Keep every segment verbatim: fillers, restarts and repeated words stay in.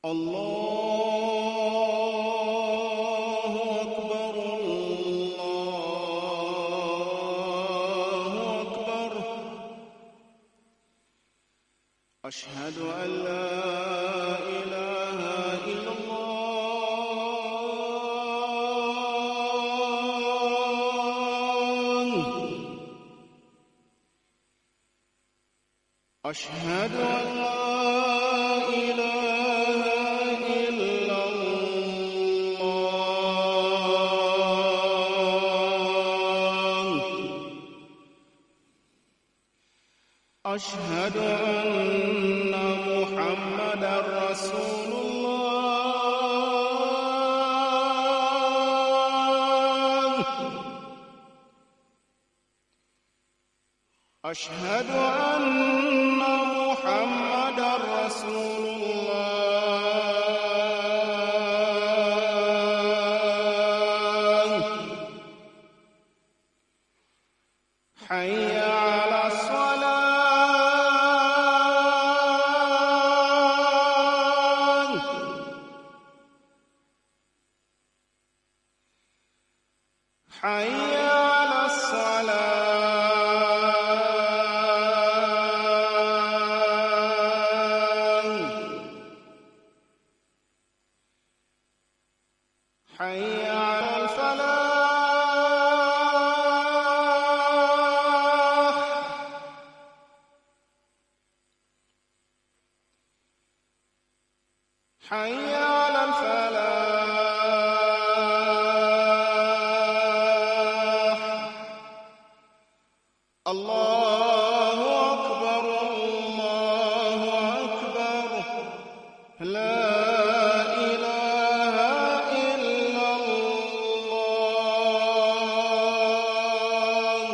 الله أكبر الله أكبر أشهد أن لا إله إلا الله أشهد أن لا أشهد أن محمدًا رسول الله أشهد أن محمدًا رسول الله حي على الصلاة حي على الصلاة حي على الفلاح حي على الفلاح الله أكبر الله أكبر لا إله إلا الله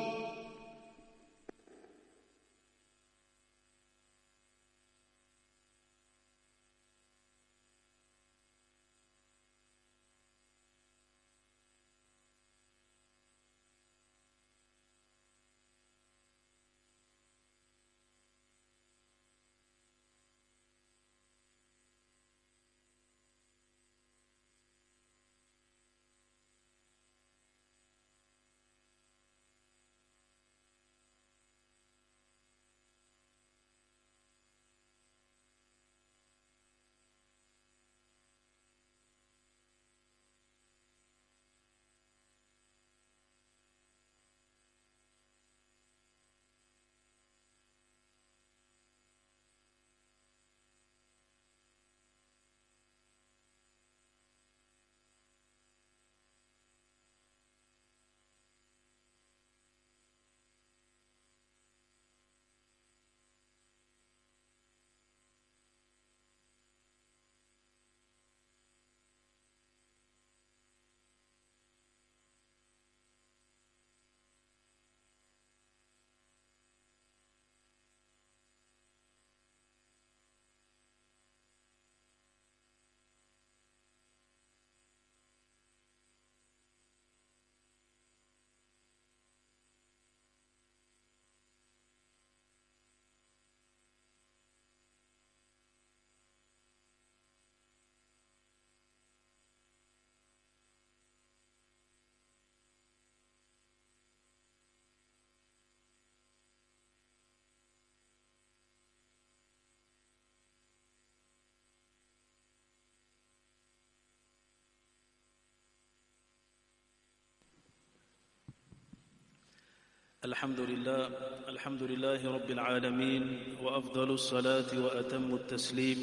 الحمد لله الحمد لله رب العالمين وأفضل الصلاة وأتم التسليم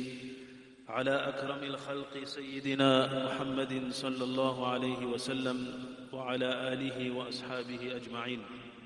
على أكرم الخلق سيدنا محمد صلى الله عليه وسلم وعلى آله وأصحابه أجمعين.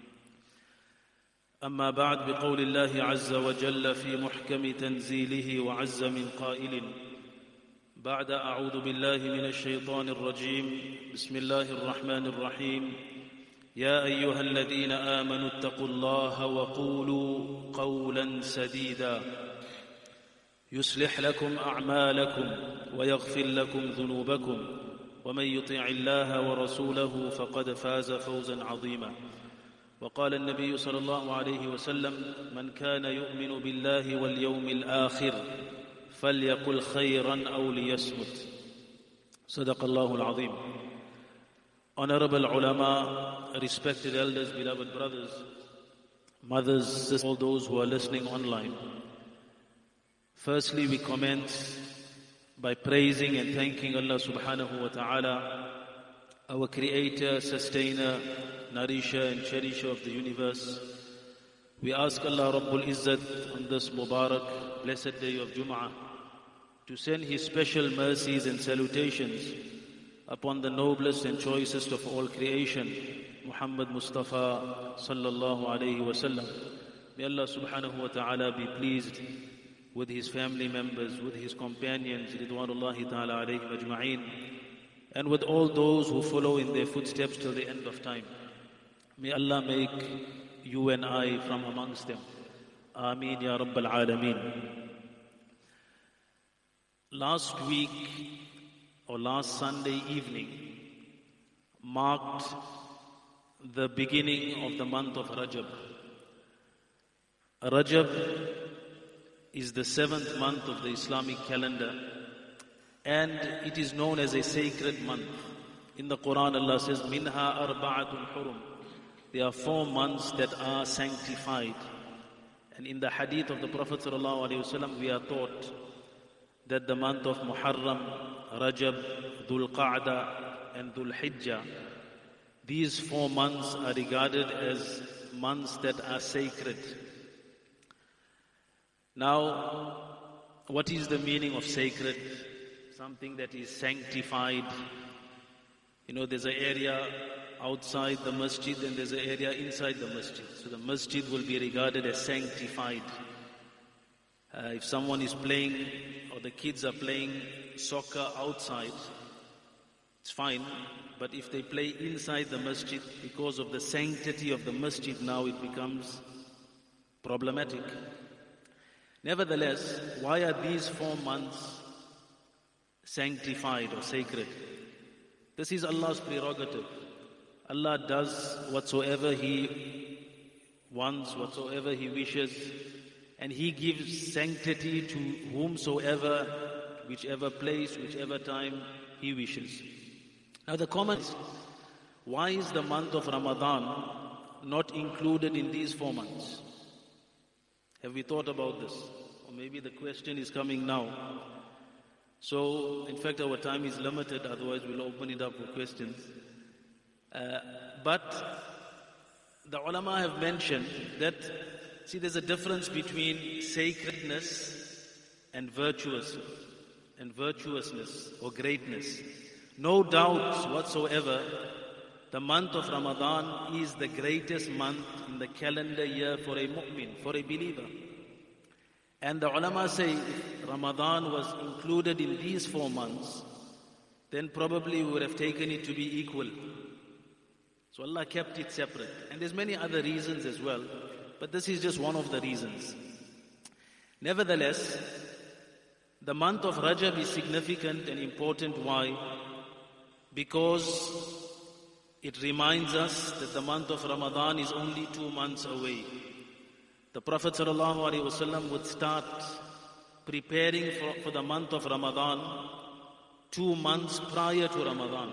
أما بعد، بقول الله عز وجل في محكم تنزيله وعز من قائل بعد أعوذ بالله من الشيطان الرجيم بسم الله الرحمن الرحيم يا أيها الذين آمنوا اتقوا الله وقولوا قولا سديدا يصلح لكم أعمالكم ويغفر لكم ذنوبكم ومن يطع الله ورسوله فقد فاز فوزا عظيما. وقال النبي صلى الله عليه وسلم من كان يؤمن بالله واليوم الآخر فَلْيَقُلْ خَيْرًا أَوْ لِيَصْمُتْ. صدق الله العظيم. Honorable ulama, respected elders, beloved brothers, mothers, sisters, all those who are listening online. Firstly, we commence by praising and thanking Allah subhanahu wa ta'ala, our creator, sustainer, nourisher and cherisher of the universe. We ask Allah Rabbul Izzat on this Mubarak, blessed day of Jum'ah, to send His special mercies and salutations upon the noblest and choicest of all creation, Muhammad Mustafa sallallahu alayhi wa sallam. May Allah subhanahu wa ta'ala be pleased with His family members, with His companions, ridwanullahi ta'ala alayhim ajma'een, and with all those who follow in their footsteps till the end of time. May Allah make you and I from amongst them. Ameen ya Rabbal Alameen. Last week, or last Sunday evening, marked the beginning of the month of Rajab. Rajab is the seventh month of the Islamic calendar, and it is known as a sacred month. In the Quran, Allah says, Minha arba'atun hurum. There are four months that are sanctified. And in the hadith of the Prophet ﷺ, we are taught that the month of Muharram, Rajab, Dhul Qa'dah and Dhul Hijjah, these four months are regarded as months that are sacred. Now, what is the meaning of sacred? Something that is sanctified. You know, there's an area outside the masjid and there's an area inside the masjid. So the masjid will be regarded as sanctified. Uh, if someone is playing, or the kids are playing soccer outside, it's fine. But if they play inside the masjid, because of the sanctity of the masjid, now it becomes problematic. Nevertheless, why are these four months sanctified or sacred? This is Allah's prerogative. Allah does whatsoever He wants, whatsoever He wishes, and He gives sanctity to whomsoever, whichever place, whichever time He wishes. Now the comment is, why is the month of Ramadan not included in these four months? Have we thought about this? Or maybe the question is coming now. So, in fact, our time is limited, otherwise we'll open it up for questions. Uh, but the ulama have mentioned that, see, there's a difference between sacredness and virtuous, and virtuousness or greatness. No doubt whatsoever, the month of Ramadan is the greatest month in the calendar year for a mu'min, for a believer. And the ulama say, if Ramadan was included in these four months, then probably we would have taken it to be equal. So Allah kept it separate. And there's many other reasons as well, but this is just one of the reasons. Nevertheless, the month of Rajab is significant and important. Why? Because it reminds us that the month of Ramadan is only two months away. The Prophet ﷺ would start preparing for, for the month of Ramadan two months prior to Ramadan.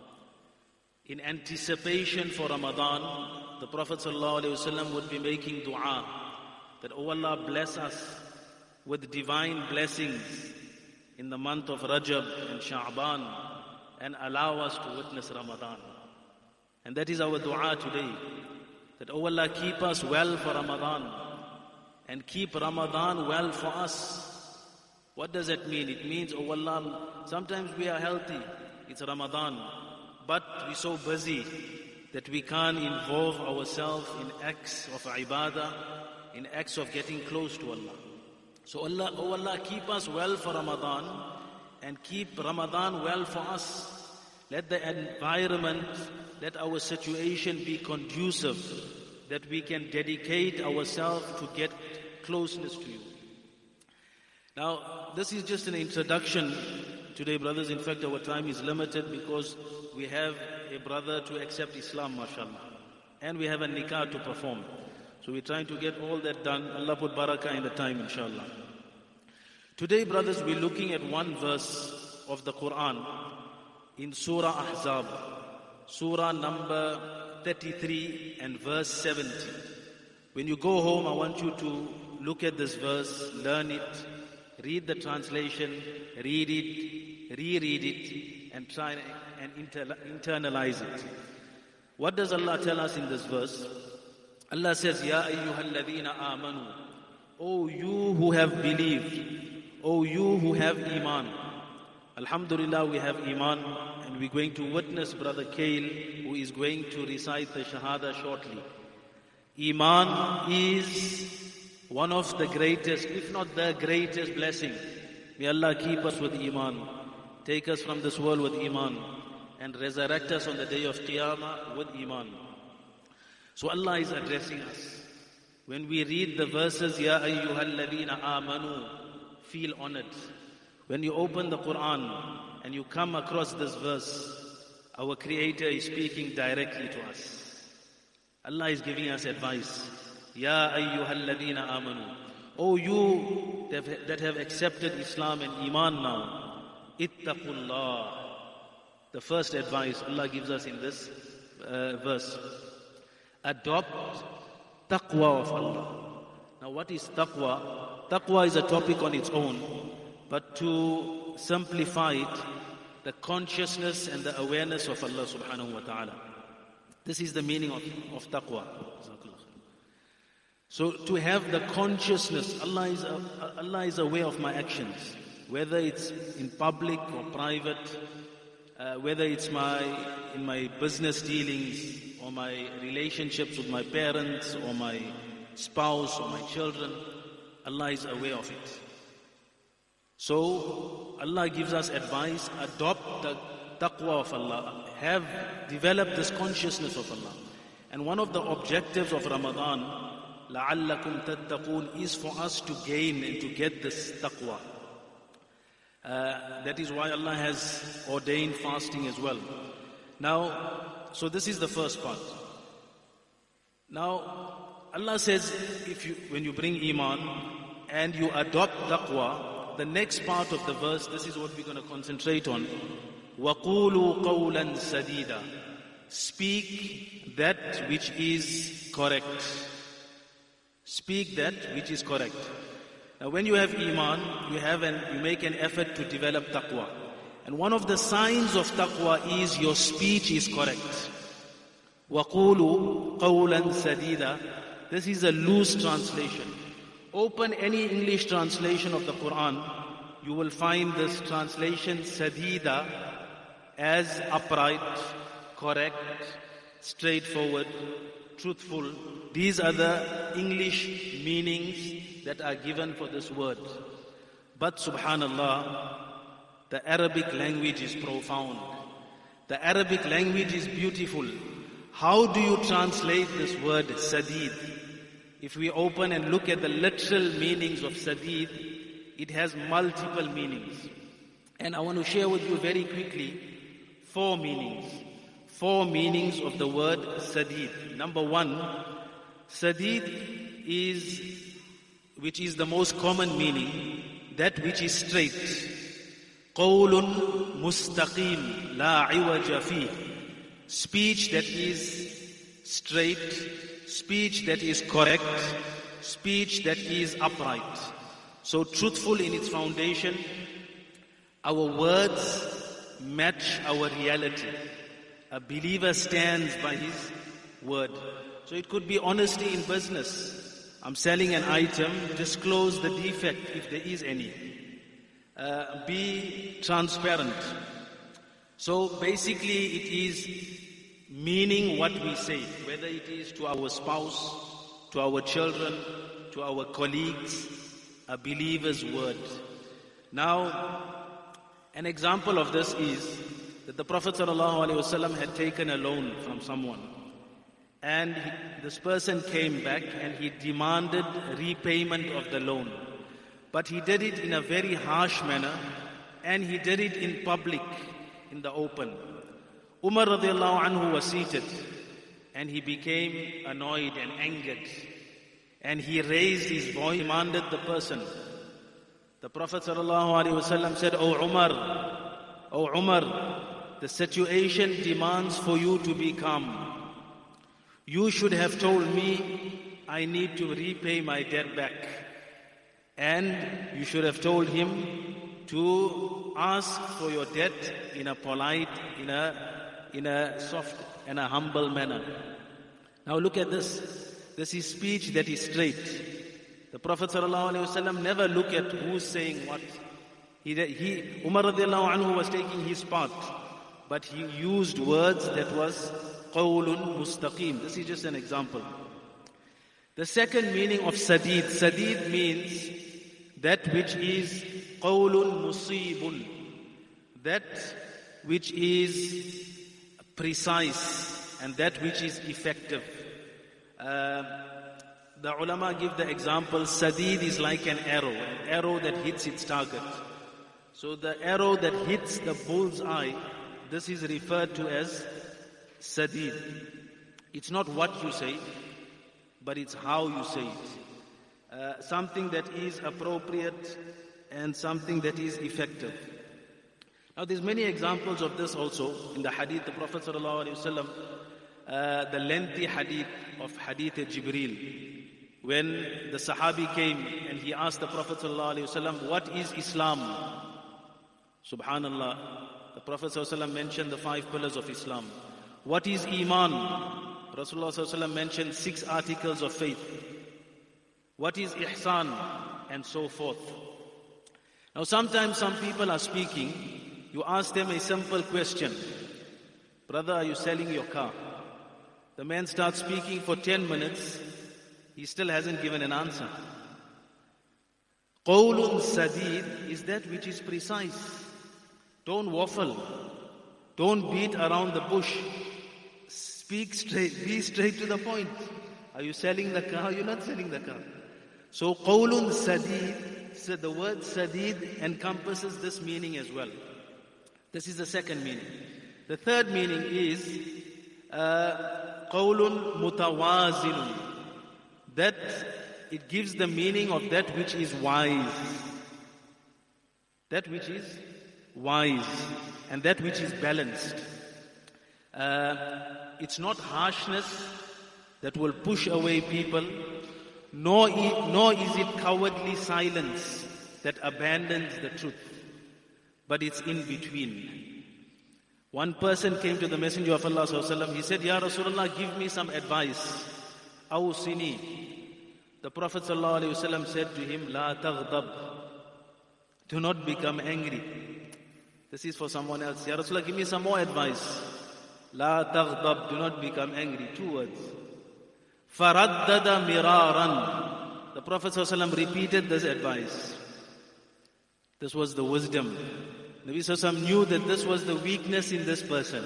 In anticipation for Ramadan, the Prophet ﷺ would be making dua that, oh Allah, bless us with divine blessings in the month of Rajab and Sha'ban, and allow us to witness Ramadan. And that is our dua today, that, oh Allah, keep us well for Ramadan and keep Ramadan well for us. What does that mean? It means, oh Allah, sometimes we are healthy, it's Ramadan, but we're so busy that we can't involve ourselves in acts of ibadah, in acts of getting close to Allah. So Allah, oh Allah, keep us well for Ramadan and keep Ramadan well for us. Let the environment, let our situation be conducive, that we can dedicate ourselves to get closeness to you. Now, this is just an introduction today, brothers. In fact, our time is limited because we have a brother to accept Islam, mashallah, and we have a nikah to perform. So we're trying to get all that done. Allah put barakah in the time, inshallah. Today, brothers, we're looking at one verse of the Quran in Surah Ahzab, Surah number thirty-three and verse seventy. When you go home, I want you to look at this verse, learn it, read the translation, read it, reread it, and try and inter- internalize it. What does Allah tell us in this verse? Allah says, Ya ayyuhalladhina amanu, O you who have believed, O you who have Iman. Alhamdulillah, we have Iman, and we're going to witness Brother Kale, who is going to recite the Shahada shortly. Iman is one of the greatest, if not the greatest blessing. May Allah keep us with Iman, take us from this world with Iman, and resurrect us on the day of Qiyamah with Iman. So Allah is addressing us. When we read the verses, Ya ayyuhalladhina amanu, feel honored. When you open the Quran and you come across this verse, our Creator is speaking directly to us. Allah is giving us advice. Ya ayyuhalladhina amanu. O you that have accepted Islam and Iman now, ittaqullah. The first advice Allah gives us in this uh, verse. Adopt taqwa of Allah. Now what is taqwa? Taqwa is a topic on its own, but to simplify it, the consciousness and the awareness of Allah subhanahu wa ta'ala. This is the meaning of, of taqwa. So to have the consciousness, Allah is, uh, Allah is aware of my actions, whether it's in public or private, uh, whether it's my in my business dealings or my relationships with my parents or my spouse or my children. Allah is aware of it. So Allah gives us advice, adopt the taqwa of Allah, have developed this consciousness of Allah. And one of the objectives of Ramadan, لَعَلَّكُمْ تَتَّقُونَ, is for us to gain and to get this taqwa. Uh, that is why Allah has ordained fasting as well. Now, so this is the first part. Now, Allah says, if you, when you bring Iman and you adopt taqwa, the next part of the verse, this is what we're going to concentrate on. وَقُولُوا قَوْلًا سَدِيدًا. Speak that which is correct. Speak that which is correct. Now when you have Iman, you have an, you make an effort to develop taqwa. And one of the signs of taqwa is your speech is correct. وَقُولُوا قَوْلًا سَدِيدًا. This is a loose translation. Open any English translation of the Quran, you will find this translation sadida as upright, correct, straightforward, truthful. These are the English meanings that are given for this word. But subhanallah, the Arabic language is profound. The Arabic language is beautiful. How do you translate this word sadid? If we open and look at the literal meanings of sadid, it has multiple meanings. And I want to share with you very quickly four meanings. Four meanings of the word sadid. Number one, sadid is, which is the most common meaning, that which is straight. قَوْلٌ مُسْتَقِيمٌ لَا عِوَجَ فِيهِ. Speech that is straight, speech that is correct, speech that is upright. So truthful in its foundation, our words match our reality. A believer stands by his word. So it could be honesty in business. I'm selling an item, disclose the defect if there is any. Uh, be transparent. So basically it is meaning what we say, whether it is to our spouse, to our children, to our colleagues, a believer's word. Now, an example of this is that the Prophet ﷺ had taken a loan from someone. And he, this person came back and he demanded repayment of the loan. But he did it in a very harsh manner and he did it in public, in the open. Umar radiallahu anhu was seated and he became annoyed and angered. And he raised his voice, demanded the person, The Prophet ﷺ said, O Umar, O Umar, the situation demands for you to be calm. You should have told me I need to repay my debt back. And you should have told him to ask for your debt in a polite, in a, in a soft and a humble manner. Now look at this. This is speech that is straight. The Prophet ﷺ never looked at who's saying what. He, he, Umar radiallahu anhu was taking his part, but he used words that was qawlun mustaqim. This is just an example. The second meaning of sadid. Sadid means that which is qawlun musibun. That which is precise and that which is effective. Uh, the ulama give the example, sadid is like an arrow, an arrow that hits its target. So the arrow that hits the bull's eye, this is referred to as sadid. It's not what you say, but it's how you say it. Uh, something that is appropriate and something that is effective. Now there's many examples of this also in the hadith. The Prophet ﷺ, uh, the lengthy hadith of hadith Jibreel, when the Sahabi came and he asked the Prophet ﷺ, what is Islam? Subhanallah, the Prophet ﷺ mentioned the five pillars of Islam. What is Iman? Rasulullah ﷺ mentioned six articles of faith. What is Ihsan? And so forth. Now sometimes some people are speaking, you ask them a simple question. Brother, are you selling your car? The man starts speaking for ten minutes, he still hasn't given an answer. Qawlun sadid is that which is precise. Don't waffle. Don't beat around the bush. Speak straight, be straight to the point. Are you selling the car? You're not selling the car. So qawlun sadid, so the word sadid encompasses this meaning as well. This is the second meaning. The third meaning is uh, qawlun mutawazinun. That it gives the meaning of that which is wise. That which is wise and that which is balanced. Uh, it's not harshness that will push away people, nor, nor is it cowardly silence that abandons the truth, but it's in between. One person came to the Messenger of Allah sallallahu alaihi wasallam. He said, Ya Rasulullah, give me some advice. Awsini. The Prophet sallallahu alaihi wasallam said to him, La taghdab. Do not become angry. This is for someone else. Ya Rasulullah, give me some more advice. La taghdab. Do not become angry. Two words. Faraddada miraran. The Prophet sallallahu alaihi wasallam repeated this advice. This was the wisdom. Nabi sallallahu alaihi wasallam knew that this was the weakness in this person.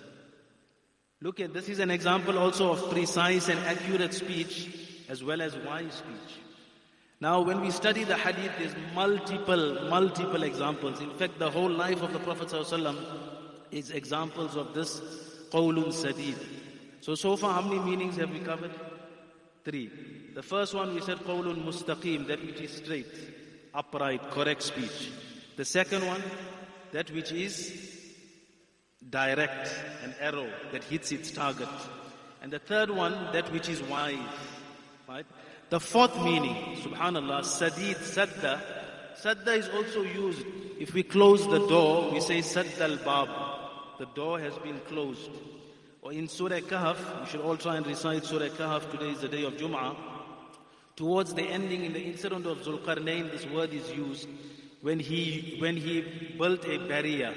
Look at, this is an example also of precise and accurate speech as well as wise speech. Now when we study the hadith, there's multiple, multiple examples. In fact, the whole life of the Prophet ﷺ is examples of this qawlun sadid. So, so far how many meanings have we covered? Three. The first one we said qawlun mustaqim, that which is straight, upright, correct speech. The second one, that which is direct, an arrow that hits its target. And the third one, that which is wise. Right? The fourth meaning, subhanallah, sadid, sadda. Sadda is also used. If we close the door, we say sadda al-bab. The door has been closed. Or in Surah Kahf, we should all try and recite Surah Kahf. Today is the day of Jum'ah. Towards the ending, in the incident of Zulqarnain, this word is used when he when he built a barrier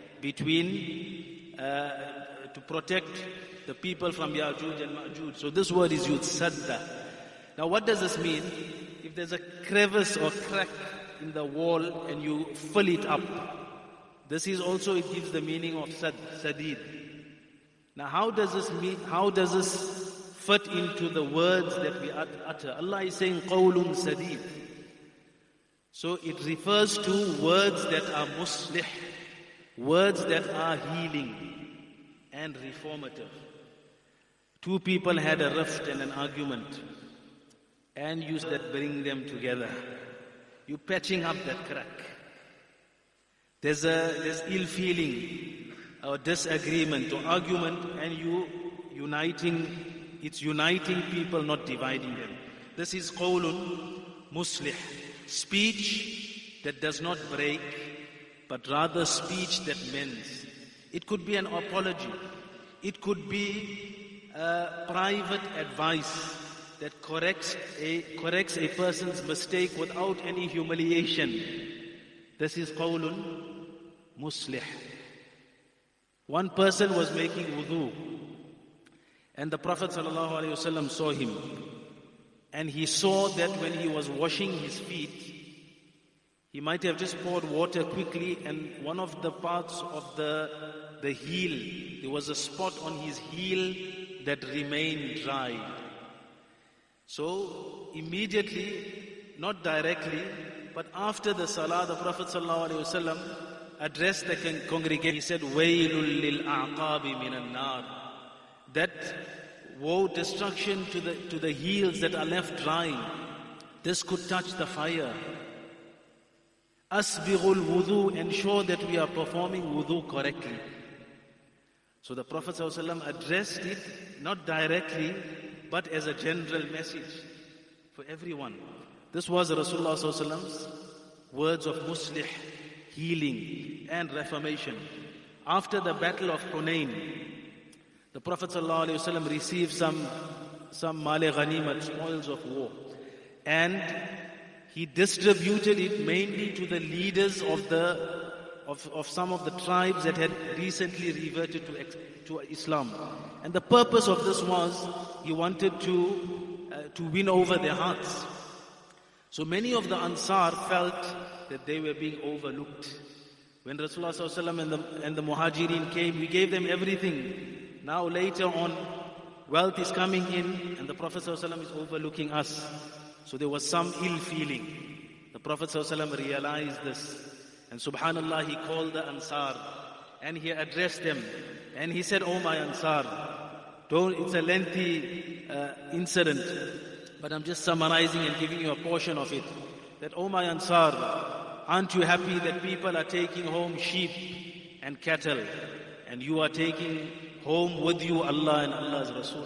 between uh, to protect the people from Ya'juj and Ma'juj. So this word is used, sadda. Now what does this mean? If there's a crevice or crack in the wall and you fill it up, this is also, it gives the meaning of sad, sadid. Now how does this mean, how does this fit into the words that we utter? Allah is saying qawlun sadid. So it refers to words that are muslih, words that are healing and reformative. Two people had a rift and an argument, and you that bring them together. you're patching up that crack. There's a there's ill feeling or disagreement or argument, and you uniting, it's uniting people, not dividing them. This is qawlun muslih, speech that does not break, but rather speech that mends. It could be an apology. It could be a private advice that corrects a, corrects a person's mistake without any humiliation. This is qawlun muslih. One person was making wudu, and the Prophet ﷺ saw him. And he saw that when he was washing his feet, he might have just poured water quickly, and one of the parts of the, the heel, there was a spot on his heel that remained dry. So immediately, not directly, but after the salah, the Prophet ﷺ addressed the congregation. He said, "Waylul lil a'qabi minan nar." That woe, destruction to the to the heels that are left dry. This could touch the fire. Asbighul wudu, ensure that we are performing wudu correctly. So the Prophet ﷺ addressed it not directly, but as a general message for everyone. This was Rasulullah ﷺ's words of muslih, healing and reformation. After the battle of Hunain, the Prophet ﷺ received some some male ghanimat, spoils of war, and he distributed it mainly to the leaders of the of, of some of the tribes that had recently reverted to to Islam. And the purpose of this was he wanted to uh, to win over their hearts. So many of the Ansar felt that they were being overlooked. When Rasulullah ﷺ and the, and the Muhajirin came, we gave them everything. Now later on, wealth is coming in and the Prophet ﷺ is overlooking us. So there was some ill feeling. The Prophet ﷺ realized this. And subhanallah, he called the Ansar and he addressed them. And he said, "Oh my Ansar, don't, it's a lengthy uh, incident, but I'm just summarizing and giving you a portion of it. That, oh my Ansar, aren't you happy that people are taking home sheep and cattle, and you are taking home with you Allah and Allah's Rasul?"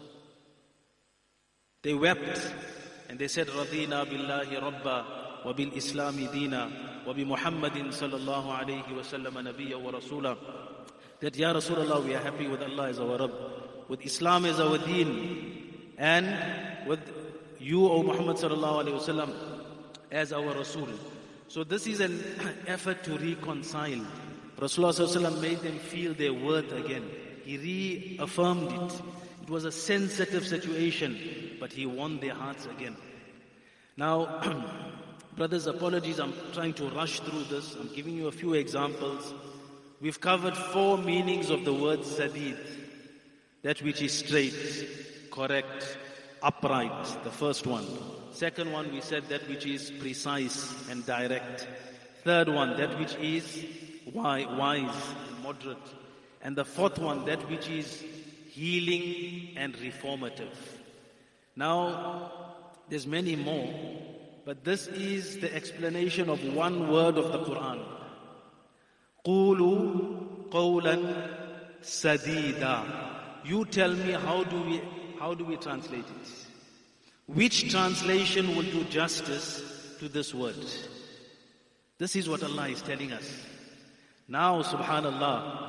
They wept and they said, "Radina billahi rabba wa bil islami dina wa bi Muhammadin sallallahu alayhi wa sallam nabiyya wa rasula." That, Ya Rasulullah, we are happy with Allah as our Rabb, with Islam as our deen, and with you, O Muhammad sallallahu alayhi wa sallam, as our Rasul. So this is an effort to reconcile. Rasulullah sallallahu alayhi wa sallam made them feel their worth again. He reaffirmed it. It was a sensitive situation, but he won their hearts again. Now, brothers, apologies, I'm trying to rush through this. I'm giving you a few examples. We've covered four meanings of the word sadid. That which is straight, correct, upright, the first one. Second one, we said that which is precise and direct. Third one, that which is wise, moderate. And the fourth one, that which is healing and reformative. Now, there's many more, but this is the explanation of one word of the Quran. Qulu qawlan sadida. You tell me, how do we how do we translate it? Which translation will do justice to this word? This is what Allah is telling us. Now, subhanallah,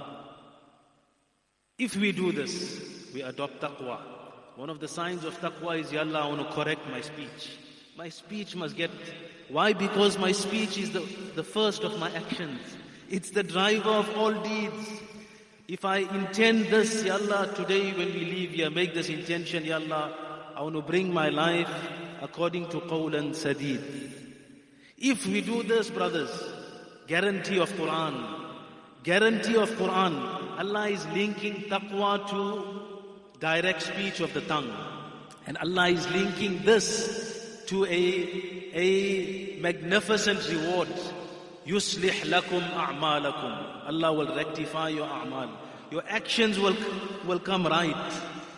if we do this, we adopt taqwa. One of the signs of taqwa is, Ya Allah, I want to correct my speech. My speech must get... Why? Because my speech is the, the first of my actions. It's the driver of all deeds. If I intend this, Ya Allah, today when we leave here, make this intention, Ya Allah, I want to bring my life according to qawlan sadid. If we do this, brothers, guarantee of Quran, guarantee of Quran, Allah is linking taqwa to direct speech of the tongue. And Allah is linking this to a, a magnificent reward. Yuslih lakum a'malakum. Allah will rectify your a'mal. Your actions will, will come right.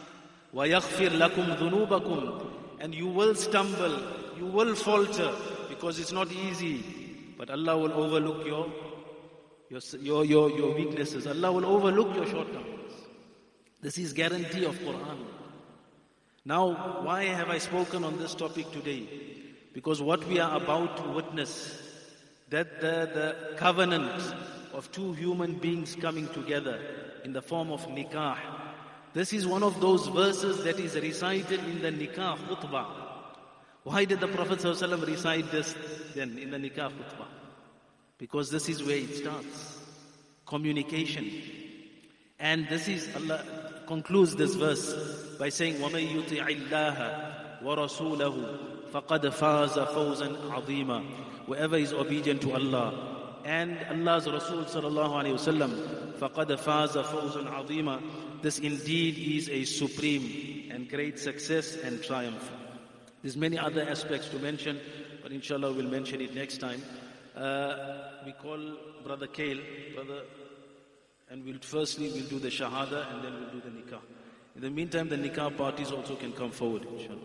وَيَغْفِرْ لَكُمْ ذُنُوبَكُمْ. And you will stumble, you will falter, because it's not easy. But Allah will overlook your, your, your, your, your weaknesses. Allah will overlook your shortcomings. This is guarantee of Quran. Now, why have I spoken on this topic today? Because what we are about to witness, that the, the covenant of two human beings coming together in the form of nikah, this is one of those verses that is recited in the nikah khutbah. Why did the Prophet ﷺ recite this then in the nikah khutbah? Because this is where it starts. Communication. And this is, Allah concludes this verse by saying, وَمَن يُطِعِ اللَّهَ وَرَسُولَهُ فَقَدْ فَازَ فَوْزًا عَظِيمًا. Whoever is obedient to Allah and Allah's Rasul sallallahu alayhi wa sallam, فَقَدْ فَازَ فَوْزًا عَظِيمًا. This indeed is a supreme and great success and triumph. There's many other aspects to mention, but inshallah we'll mention it next time. Uh, we call Brother Kale, brother, and we'll firstly we'll do the shahada and then we'll do the nikah. In the meantime, the nikah parties also can come forward, inshallah.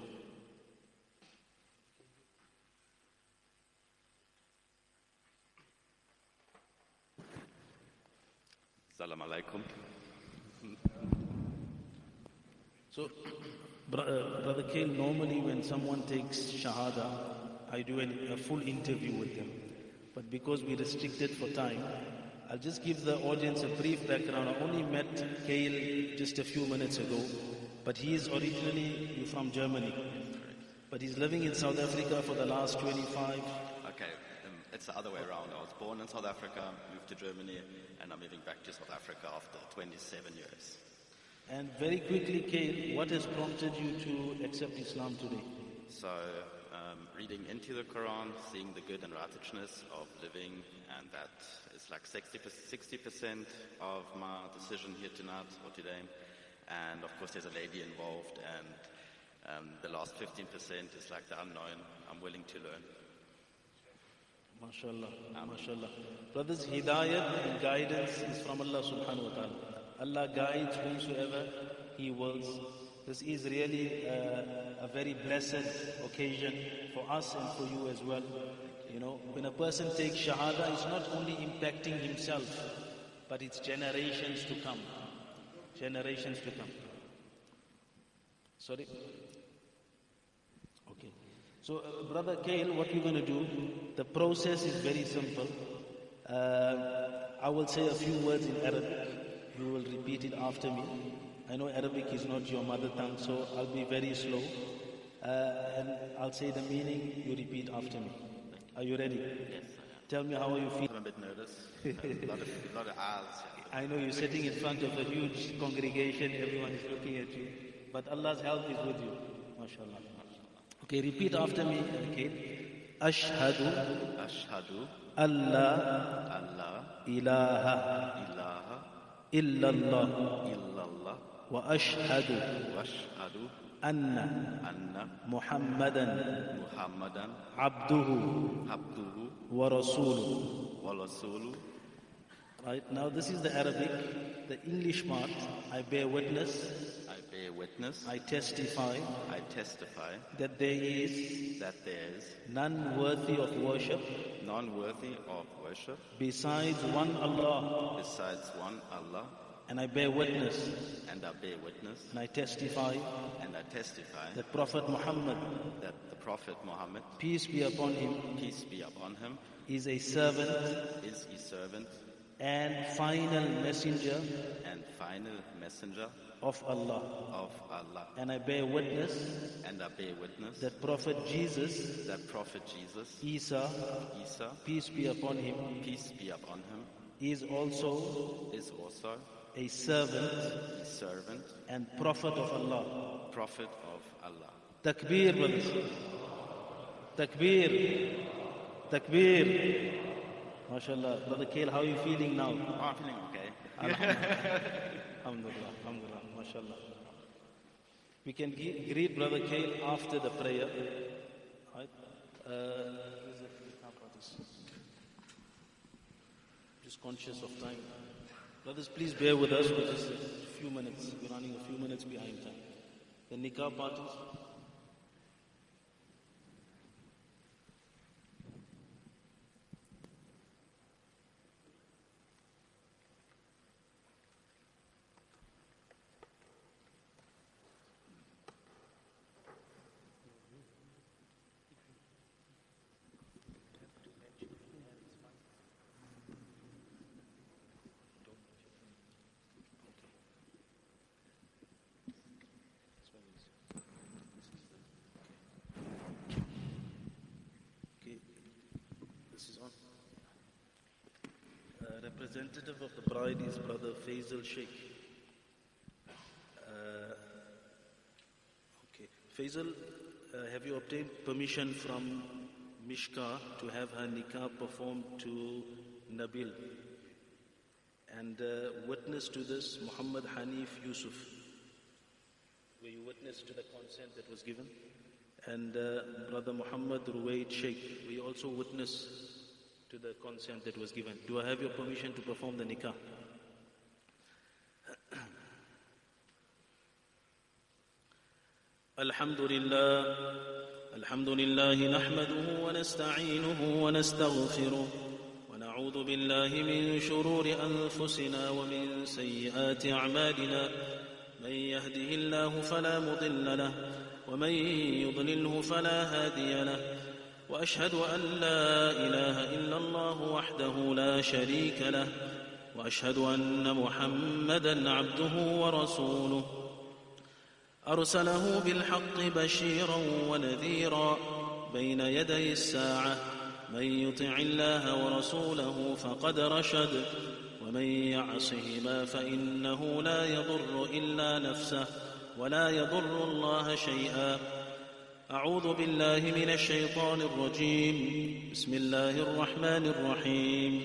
Salam alaikum. So, bro- uh, Brother Kale, normally when someone takes shahada, I do an, a full interview with them. But because we're restricted for time, I'll just give the audience a brief background. I only met Kale just a few minutes ago, but he is originally from Germany. But he's living in South Africa for the last twenty-five. Okay, um, it's the other way around. I was born in South Africa, moved to Germany, and I'm moving back to South Africa after twenty-seven years. And very quickly, Kale, what has prompted you to accept Islam today? So, um, reading into the Quran, seeing the good and righteousness of living, and that is like sixty percent of my decision here tonight or today. And of course, there's a lady involved, and um, the last fifteen percent is like the unknown. I'm willing to learn. MashaAllah, MashaAllah. Brothers, hidayat and guidance is from Allah subhanahu wa ta'ala. Allah guides whomsoever He wills. This is really uh, a very blessed occasion for us and for you as well. You know, when a person takes shahada, it's not only impacting himself, but it's generations to come. Generations to come. Sorry? Okay. So, uh, Brother Kale, what we're going to do, the process is very simple. Uh, I will say a few words in Arabic. You will repeat it after me. I know Arabic is not your mother tongue, so I'll be very slow. Uh, and I'll say the meaning, you repeat after me. Are you ready? Yes. Tell me, how are you feeling? I'm a bit nervous. a, lot of, a lot of eyes. I know you're sitting in front of a huge congregation, everyone is looking at you. But Allah's help is with you. MashaAllah. Okay, repeat after me, okay. Ashhadu Ashhadu Allah Allah ilaha ilaha illallah illallah wa ashhadu washhadu anna anna Muhammadan Muhammadan abduhu abduhu wa rasuluhu. wa rasuluhu. Right, now this is the Arabic. The English part, I bear witness, I bear witness, I testify I testify that there is that there is none worthy of worship none worthy of worship besides one Allah. besides one Allah, And I bear witness and I bear witness and I testify and I testify that Prophet Muhammad, that the Prophet Muhammad, peace be upon him, peace be upon him, is a servant is his servant and final messenger and final messenger of Allah. of Allah. And I bear witness And I bear witness that Prophet Jesus, that Prophet Jesus, Isa, Isa, peace be upon him, peace be upon him, is also is also a servant a servant, and prophet of Allah. prophet of Allah. Takbir, brothers. Takbir. Takbir. MashaAllah. Brother Kale, how are you feeling now? Oh, I'm feeling okay. Alhamdulillah. Alhamdulillah. MashaAllah. We can ge- greet Brother Kale after the prayer. Right? Uh, where's the nikah parties? Just conscious of time. Brothers, please bear with us for just a few minutes. We're running a few minutes behind time. The nikah parties. representative of the bride is Brother Faisal Sheikh. Uh, okay. Faisal, uh, have you obtained permission from Mishka to have her nikah performed to Nabil? And uh, witness to this, Muhammad Hanif Yusuf. Were you witness to the consent that was given? And uh, Brother Muhammad Ruwaid Sheikh, were you also witness to the consent that was given? Do I have your permission to perform the nikah? Alhamdulillah, Alhamdulillah, nahmaduhu wa nasta'inuhu wa nastaghfiruh. ونعوذ بالله من شرور أنفسنا ومن سيئات أعمالنا من يهده الله فلا مضل له ومن يضلله فلا هادي له وأشهد أن لا إله إلا الله وحده لا شريك له وأشهد أن محمدا عبده ورسوله أرسله بالحق بشيرا ونذيرا بين يدي الساعة من يطع الله ورسوله فقد رشد ومن يعصهما فإنه لا يضر إلا نفسه ولا يضر الله شيئا. أعوذ بالله من الشيطان الرجيم. بسم الله الرحمن الرحيم.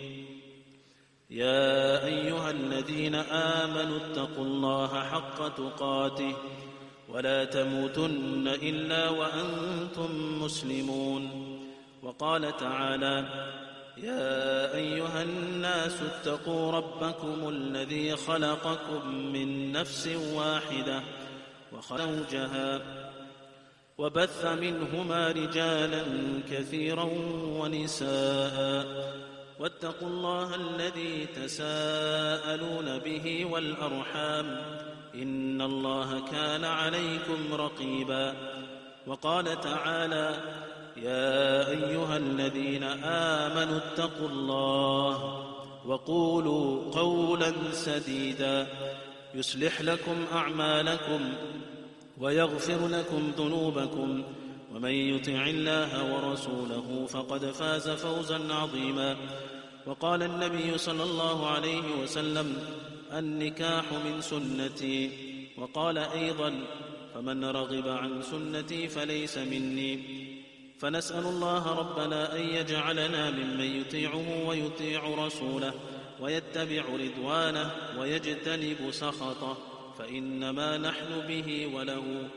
يا أيها الذين آمنوا اتقوا الله حق تقاته ولا تموتن إلا وأنتم مسلمون. وقال تعالى: يا أيها الناس اتقوا ربكم الذي خلقكم من نفس واحدة وخلق زوجها وبث منهما رجالا كثيرا ونساء واتقوا الله الذي تساءلون به والأرحام إن الله كان عليكم رقيبا. وقال تعالى: يا أيها الذين آمنوا اتقوا الله وقولوا قولا سديدا يصلح لكم أعمالكم ويغفر لكم ذنوبكم ومن يطع الله ورسوله فقد فاز فوزا عظيما. وقال النبي صلى الله عليه وسلم: النكاح من سنتي. وقال أيضا: فمن رغب عن سنتي فليس مني. فنسأل الله ربنا أن يجعلنا ممن يطيعه ويطيع رسوله ويتبع رضوانه ويجتنب سخطه فإنما نحن به وله.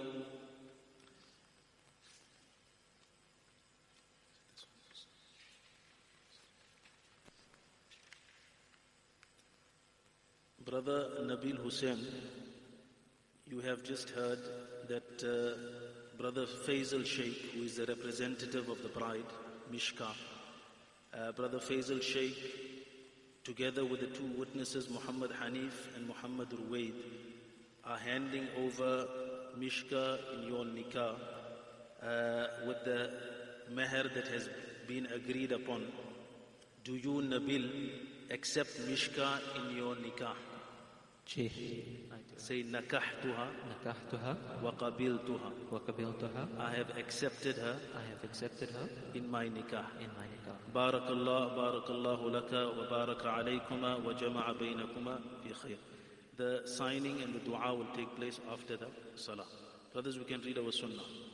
Brother Nabil Hussain, you have just heard that uh, Brother Faisal Sheikh, who is the representative of the bride, Mishka, uh, Brother Faisal Sheikh, together with the two witnesses, Muhammad Hanif and Muhammad Ruwaid, are handing over Mishka in your nikah uh, with the meher that has been agreed upon. Do you, Nabil, accept Mishka in your nikah? Say nakahtuha, nakahtuha wa qabiltuha. wa qabiltuha. I have accepted her. I have accepted her in my nikah. in my nikah. Barakallah, barakallahu laka wa baraka alaykuma wa jama'a baynakuma fi khair. The signing and the dua will take place after the salah. Brothers, we can read our sunnah.